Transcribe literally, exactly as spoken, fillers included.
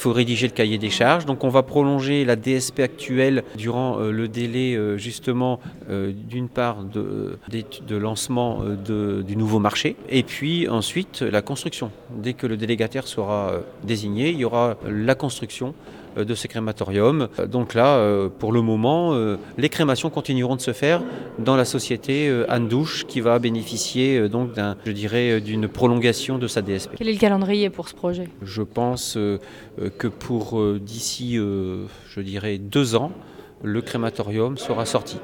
faut rédiger le cahier des charges. Donc on va prolonger la D S P actuelle durant euh, le délai euh, justement euh, d'une part de, de lancement euh, de, du nouveau marché et puis ensuite la construction. Dès que le délégataire sera euh, désigné, il y aura la construction euh, de ces crématoriums. Donc là, euh, pour le moment, euh, les crémations continueront de se faire dans la société euh, Anne Douche qui va bénéficier euh, donc d'un, je dirais, d'une prolongation de sa D S P. Quel est le calendrier pour ce projet ? Je pense euh, que pour euh, d'ici, euh, je dirais, deux ans, le crématorium sera sorti.